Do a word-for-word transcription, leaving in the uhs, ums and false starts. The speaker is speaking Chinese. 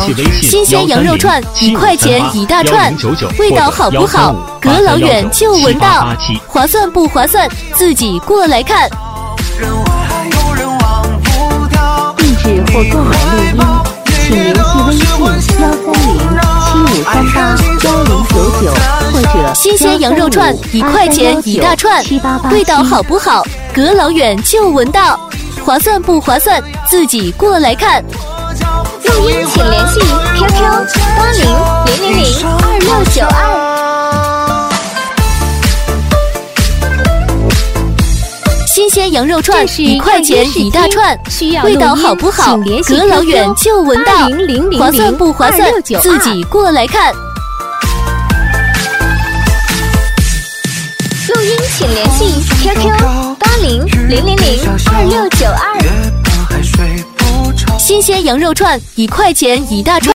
系微信新鲜羊肉串一块钱一大串，味道好不好？隔老远就闻到，划算不划算？自己过来看。 地址或购买录音，请联系微信幺三零七五三八幺零九九或者新鲜羊肉串一块钱一大串，味道好不好？隔老远就闻到，划算不划算？自己过来看。 录音请联系 Q Q 八零零零零二六九二。 新鲜羊肉串一块钱一大串，味道好不好？隔老远就闻到，划算不划算？自己过来看。 录音请联系 Q Q 八零零零零二六九二。 新鲜羊肉串一块钱一大串。